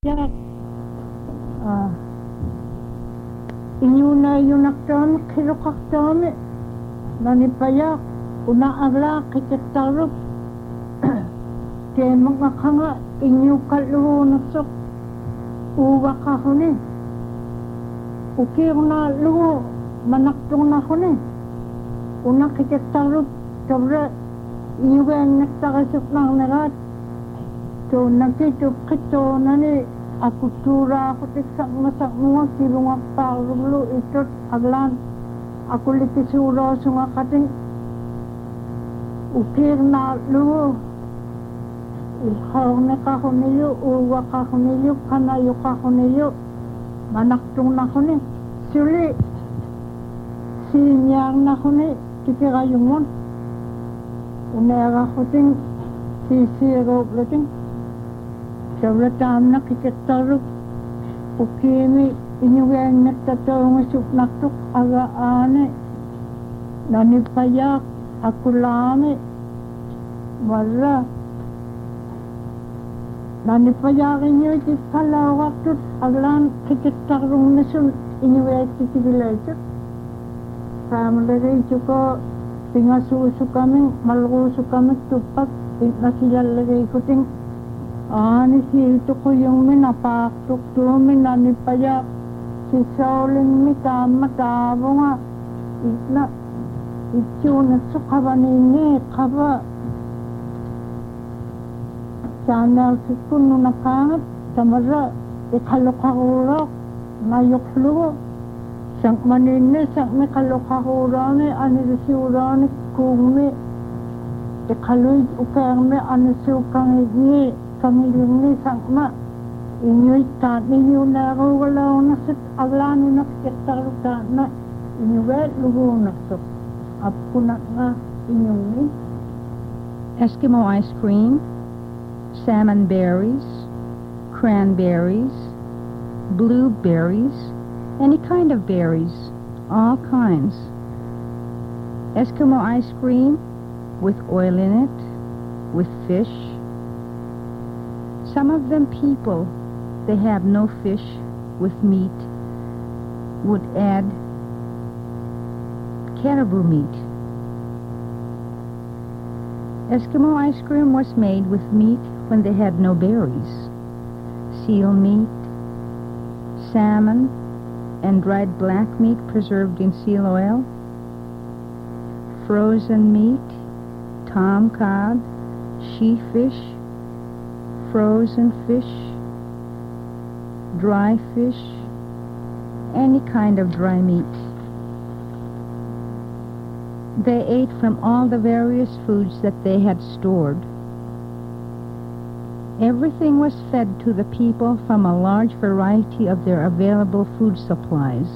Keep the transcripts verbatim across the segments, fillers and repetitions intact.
Ya, ah, inyuna yunaktam kilokaktam nanipaya una agla kikitarup ke makakanga inyu kalu nasok uwa kahuni ukir na lu manaktung na huni una kikitarup kabra inyuwen naktakasok ng narat so nakitup kito nani aku tura aku tisak masak mua kilunga parulu itot aglan aku liki sura sunga kating ukir na lu ilhaw na kahuniyo uwa kahuniyo kanayo kahuniyo manaktung na huni suli sinyang na huni kikirayungon unera huting sisiro blating Sawratam na kikitarup ukimi inyuweng nagtatawang sup naktuk agaane nanipayak akulami wala nanipayak inyo iti palawaktot aglan kikitarung nasun inyuweng titibilayot pamalalay ko pingasuso kami malruso kami tupak nasilalagay ko ting Ani si ito ko yung minapaktok tumin na nipaya si Sauling mita matabo nga itla ito na sukaba nini kaba sana si kuno nakangat samara ikalokahurok na yuklo sang manini sang may kalokahurani ani si urani kumi ikaloy ukang ani si ukang igi kami ni sangma inyo ta ninyo na wala na sit aglan na kitar ta na inyo wet lugo na so apuna nga inyo ni Eskimo ice cream, salmon berries, cranberries, blueberries, any kind of berries, all kinds. Eskimo ice cream with oil in it, with fish. Some of them people, they have no fish with meat, would add caribou meat. Eskimo ice cream was made with meat when they had no berries. Seal meat, salmon, and dried black meat preserved in seal oil, frozen meat, tomcod, she-fish, frozen fish, dry fish, any kind of dry meat. They ate from all the various foods that they had stored. Everything was fed to the people from a large variety of their available food supplies.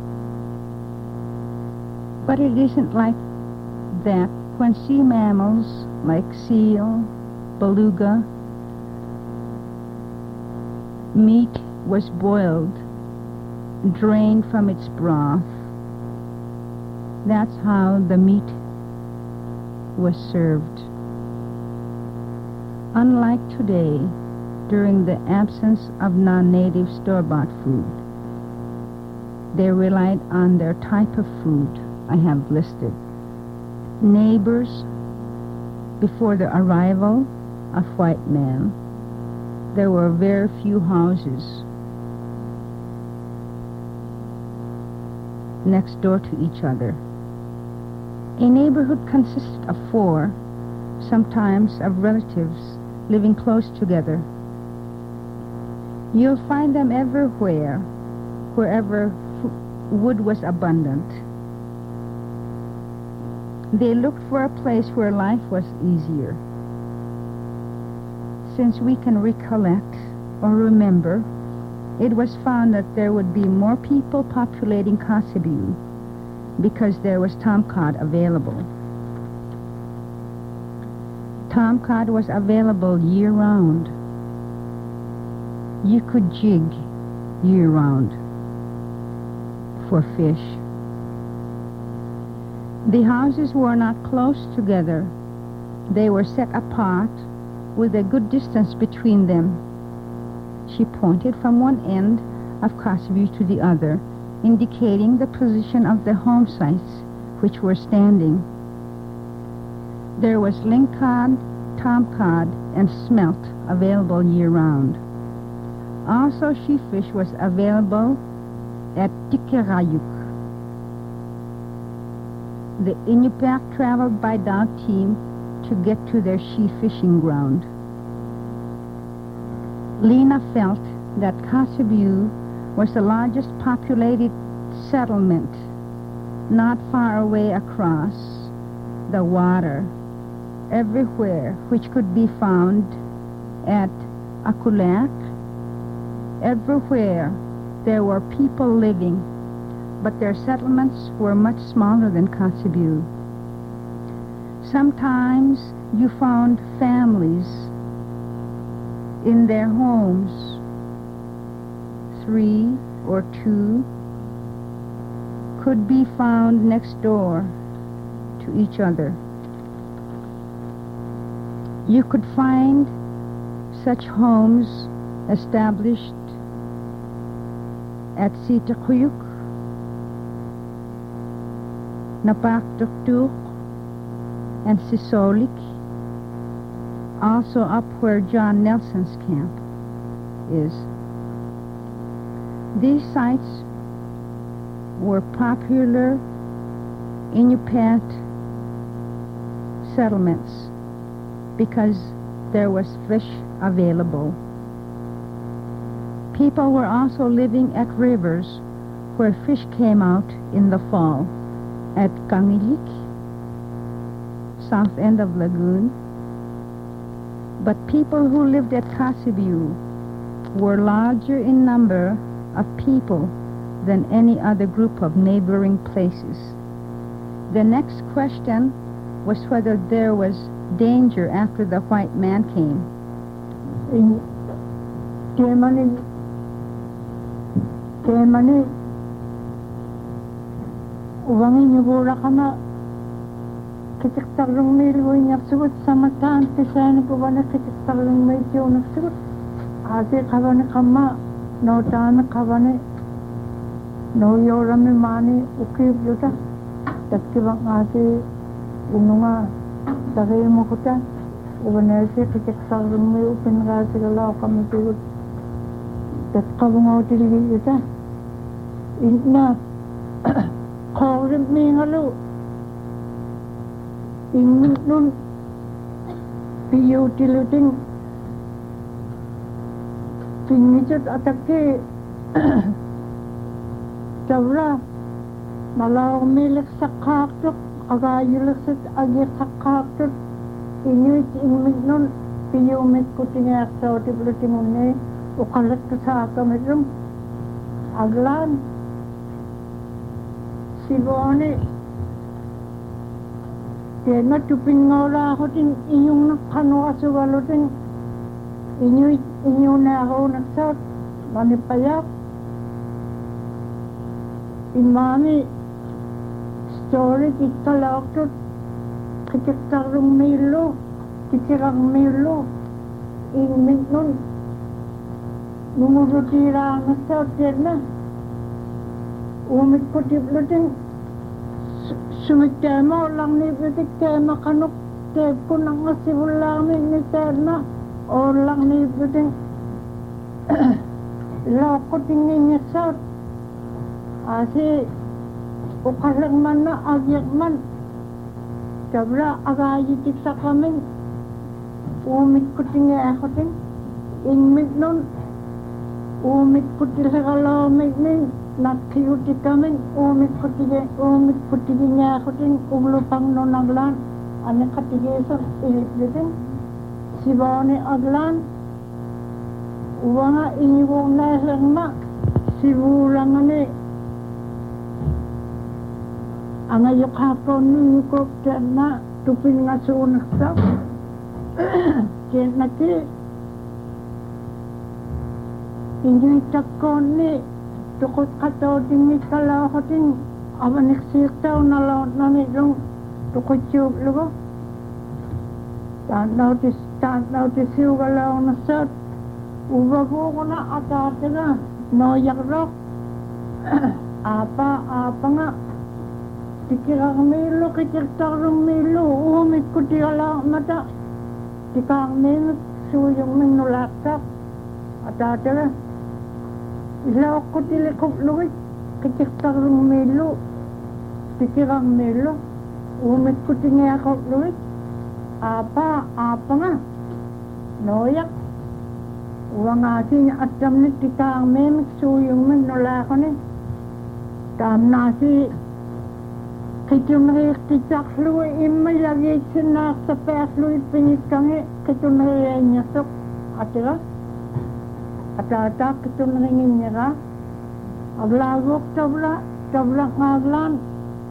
But it isn't like that when sea mammals like seal, beluga, meat was boiled, drained from its broth. That's how the meat was served. Unlike today, during the absence of non-native store-bought food, they relied on their type of food I have listed. Neighbors, before the arrival of white men, there were very few houses next door to each other. A neighborhood consisted of four, sometimes of relatives, living close together. You'll find them everywhere, wherever f- wood was abundant. They looked for a place where life was easier. Since we can recollect or remember, it was found that there would be more people populating Kotzebue because there was tomcod available. Tomcod was available year-round. You could jig year-round for fish. The houses were not close together. They were set apart with a good distance between them. She pointed from one end of Kotzebue to the other, indicating the position of the home sites which were standing. There was lingcod, tomcod, and smelt available year-round. Also, sheefish was available at Tikirayuk. The Inupiaq traveled by dog team to get to their she-fishing ground. Lena felt that Kotzebue was the largest populated settlement not far away across the water, everywhere, which could be found at Akulak. Everywhere there were people living, but their settlements were much smaller than Kotzebue. Sometimes you found families in their homes, three or two could be found next door to each other. You could find such homes established at Sitakuyuk, Napaktuktuk, and Sisolik, also up where John Nelson's camp is. These sites were popular Inupiat settlements because there was fish available. People were also living at rivers where fish came out in the fall, at Kangilik, south end of Lagoon. But people who lived at Kotzebue were larger in number of people than any other group of neighboring places. The next question was whether there was danger after the white man came. In Germany, Germany, uwangin niyo bura ka na kitiktarong milwoy niya sugot sa mataan tisayang ko ba na kitiktarong medyo nagsugot ate ka ba na kama no tana ka ba na no yorami mani ukib yuta tatkibang ate uno nga tagay mo ko ta ubanelse kitiktarong may upin ka sigalaw kami sugot tatkabang ako tiligi yuta na Korim mi ngalo in nun piyu tiluting pingicut atake Jawra malaw milik sa kaktuk agayulik sa agir sa kaktuk inuit ingmig nun piyu mit kuting aksaw tiluting unay ukalat ka sa akamidrum aglan Sibone, kaya na tupin nga wala ako din inyong nakano kasugalo din inyo, inyo na ako nagsat manipayak imami story kikalaktot kikitarong milo kikirang milo ingmint nun numurutira ang nagsat yan na umit ko tiblutin sumitema lang ni bitik tema kanuk teb ko nang asibulami ni tema o lang ni bitik loko tingin niya sa asi ukalang man na agyak man kabra agayitik sa kami umit ko tingin ako din ingmit nun umit ko tila kalamig ni nakiyuti kami, umit ko tige, umit ko tige niya ako din, umlupang no naglan, ane katigesan, ilip din, sibane aglan, uwa nga inyong nasang ma, sibulang ane, ang ayok hapon ninyo ko, kaya na, tupin nga sunak sa, kaya na ki, inyong itakon ni, tukot kato din ni kalaw ko din awan niksitaw na laot na nitong tukot yub lugo tanaw tis tanaw tis yung kalaw na sat Uwago ko na atate na, noyak rok. Apa, apa nga. Tikirang milo, kitirtarang milo, umit ko tiyala mata. Tikang milo, suyong minulaksak. Atate na. Ilaw ko tilikop luwit, kitirtarang milo. Tikirang milo, umit ko tingayakop luwit. Apa, apa nga. Noyak. Uwang asin atam ni tikang milo, suyong minulaksak ni. Tam nasi. Kitun riktitak lu imma lagi sinak sa pes lu ipinikangi kitun rinya sok atira atata kitun ringin ra aglagok tabla tabla ngaglan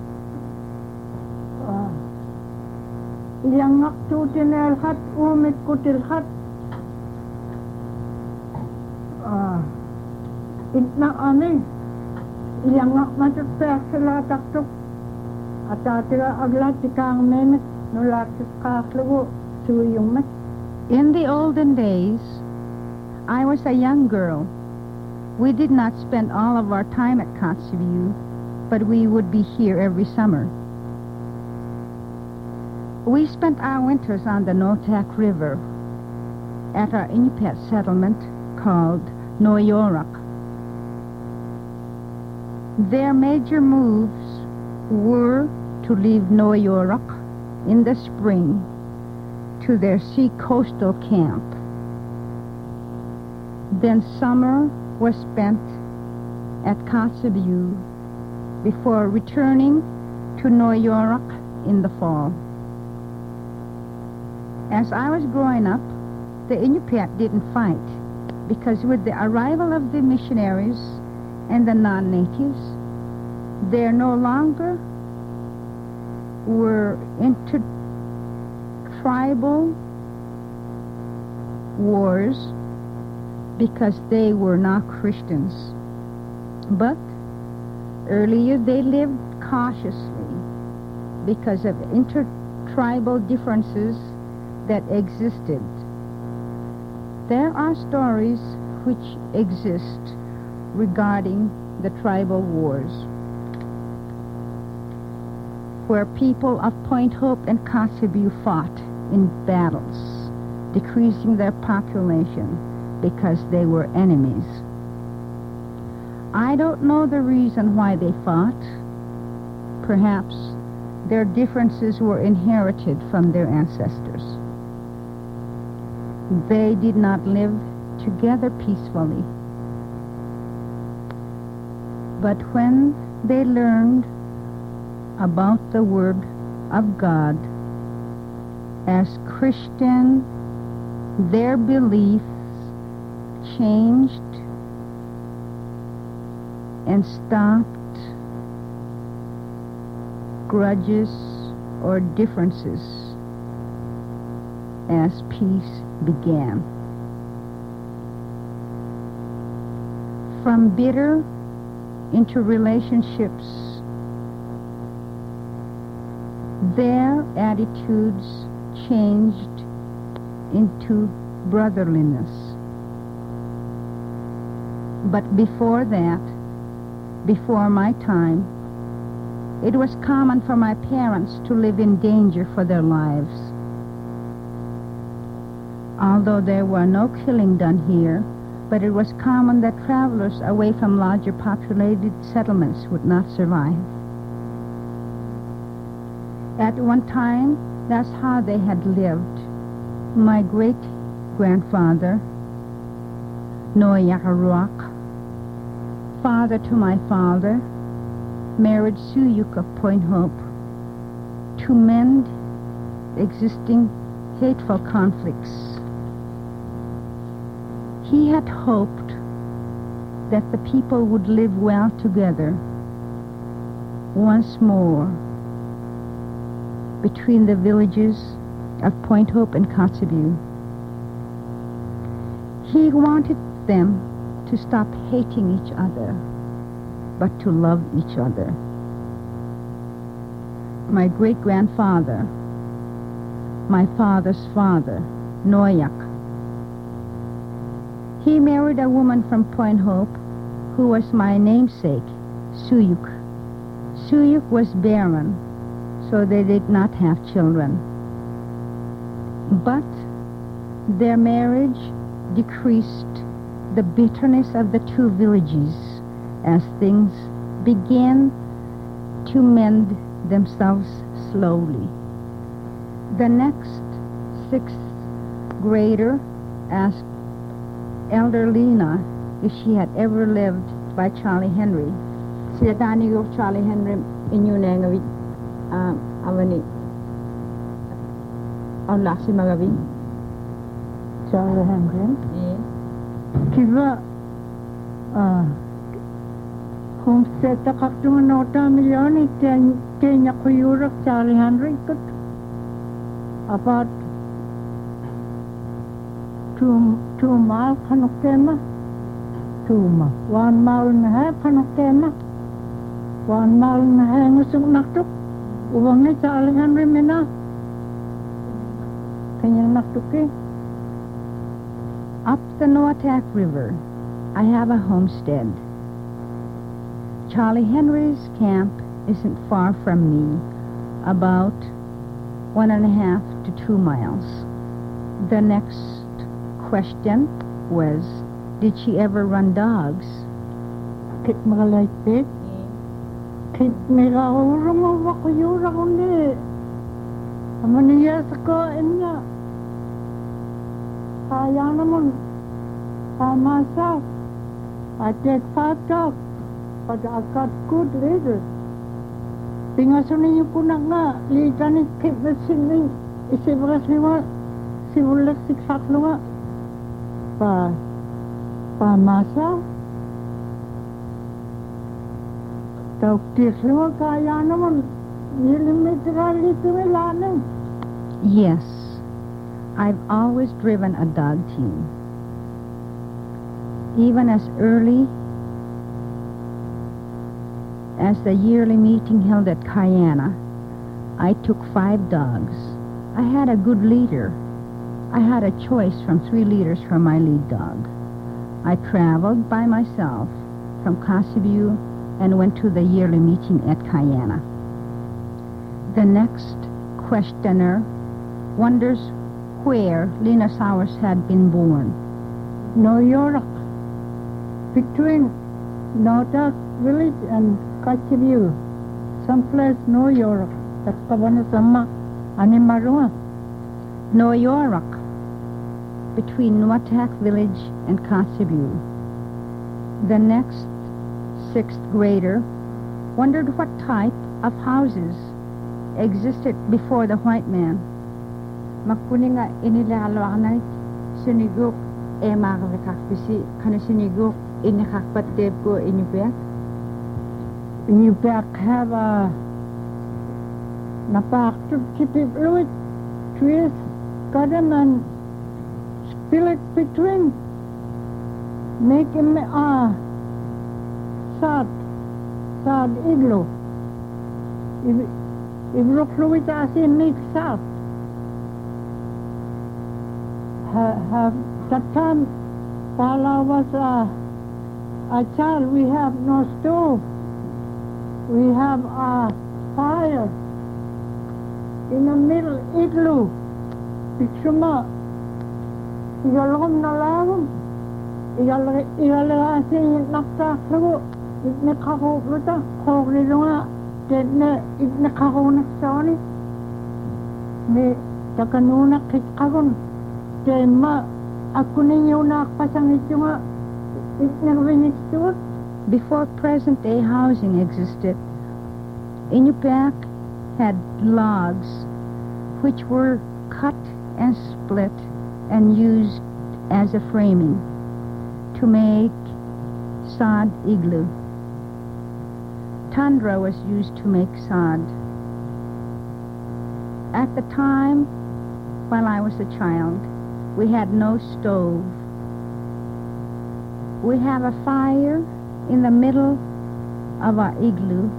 yang ngaktu tinel khat umit kutil khat itna ani yang ngak matut pes la taktuk In the olden days, I was a young girl. We did not spend all of our time at Kotzebue, but we would be here every summer. We spent our winters on the Noatak River at our Inupiat settlement called Noyorak. Their major moves were to leave Noyorak in the spring to their sea coastal camp. Then summer was spent at Kotzebue before returning to Noyorak in the fall. As I was growing up, the Inupiat didn't fight because with the arrival of the missionaries and the non-natives, there no longer were inter-tribal wars because they were not Christians. But earlier they lived cautiously because of inter-tribal differences that existed. There are stories which exist regarding the tribal wars, where people of Point Hope and Kotzebue fought in battles, decreasing their population because they were enemies. I don't know the reason why they fought. Perhaps their differences were inherited from their ancestors. They did not live together peacefully. But when they learned about the Word of God as Christian, their beliefs changed and stopped grudges or differences as peace began. From bitter into relationships, their attitudes changed into brotherliness. But before that, before my time, it was common for my parents to live in danger for their lives. Although there were no killing done here, but it was common that travelers away from larger populated settlements would not survive. At one time, that's how they had lived. My great-grandfather, Noyaruak, father to my father, married Suyuk of Point Hope to mend existing hateful conflicts. He had hoped that the people would live well together once more between the villages of Point Hope and Kotzebue. He wanted them to stop hating each other, but to love each other. My great-grandfather, my father's father, Noyak, He married a woman from Point Hope who was my namesake, Suyuk. Suyuk was barren, so they did not have children. But their marriage decreased the bitterness of the two villages as things began to mend themselves slowly. The next sixth grader asked Elder Lena if she had ever lived by Charlie Henry. Siya tani ko Charlie Henry inyo na ngawi awani ang lasi magawi. Charlie Henry. Eh. Kiva ah homestead ta kaktunga nota milioni Kenya kuyurak Charlie Henry kat about two two mile kanokema two mile one mile and a half kanokema one mile and a half ngusuk naktuk uwang ni Charlie Henry mina kanyang naktuki. Up the Noatak River, I have a homestead. Charlie Henry's camp isn't far from me, about one and a half to two miles. The next question was, did she ever run dogs? Kit magalaitit. Kit miraurang wakuyurang ulit. Amaniya sa kain niya. Kaya naman, by myself, I take five dogs, but I got good leaders. Pingasun niyo po na nga, liita ni Kit na sining, isibagas niwa, sibulat siksak nga. By, by myself, tawag tis niwa, kaya naman, nilimitira lito nilanin. Yes. I've always driven a dog team. Even as early as the yearly meeting held at Cayana, I took five dogs. I had a good leader. I had a choice from three leaders for my lead dog. I traveled by myself from Kossibu and went to the yearly meeting at Cayana. The next questioner wonders where Lena Sowers had been born. New York, between Noatak village and Kossibu, someplace New York. That's kabana sama animarua. New York, between Noatak village and Kossibu. The next sixth grader wondered what type of houses existed before the white man. Magkuni nga inilalawak na sinigok e makakakak bisi kana sinigok inikakpatib ko inyupek. Inyupek have a napakto kitip luit trees cut them and spill it between make him a sad sad igloo. If if look luit as he make sad. Have that time while I was a, a child, we have no stove. We have a fire in the middle igloo. Pichuma, igalom na lawam, igalasi naktaklo, itnakahokluta, hoklilunga, tene itnakahonaksaoni, me takanuna kitkagon. Ma, ako ninyo nakpasang ito nga, itnarwinistud. Before present-day housing existed, Inupiaq had logs which were cut and split and used as a framing to make sod igloo. Tundra was used to make sod. At the time, while I was a child, we had no stove. We have a fire in the middle of our igloo.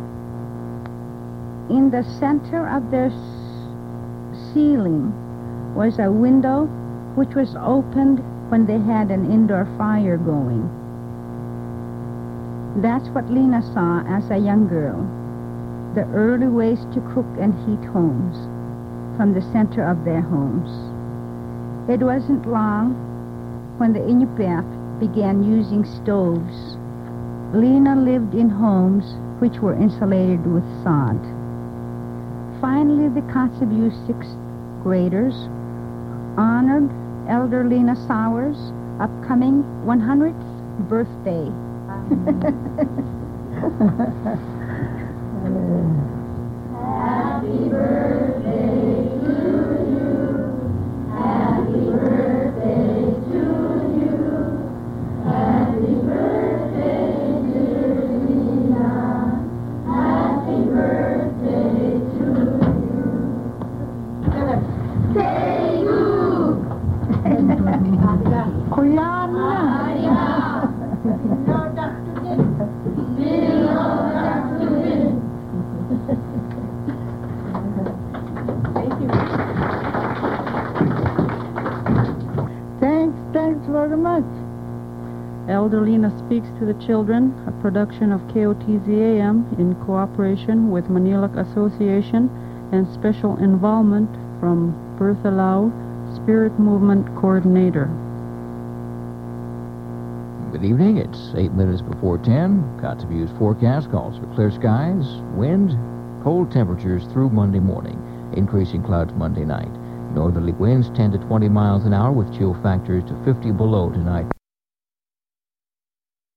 In the center of their ceiling was a window which was opened when they had an indoor fire going. That's what Lena saw as a young girl, the early ways to cook and heat homes from the center of their homes. It wasn't long when the Inupiat began using stoves. Lena lived in homes which were insulated with sod. Finally, the Kotzebue sixth graders honored Elder Lena Sowers' upcoming one hundredth birthday. Happy birthday to you. Happy birthday to you. Happy birthday, dear Lena. Happy birthday to you. Say you. Kuyan na. Thanks, thanks very much. Elder Lena Speaks to the Children, a production of K O T Z A M in cooperation with Manilak Association and special involvement from Bertha Lau, Spirit Movement Coordinator. Good evening. It's eight minutes before ten. Kotzebue's forecast calls for clear skies, wind, cold temperatures through Monday morning, increasing clouds Monday night. Northerly winds ten to twenty miles an hour with chill factors to fifty below tonight.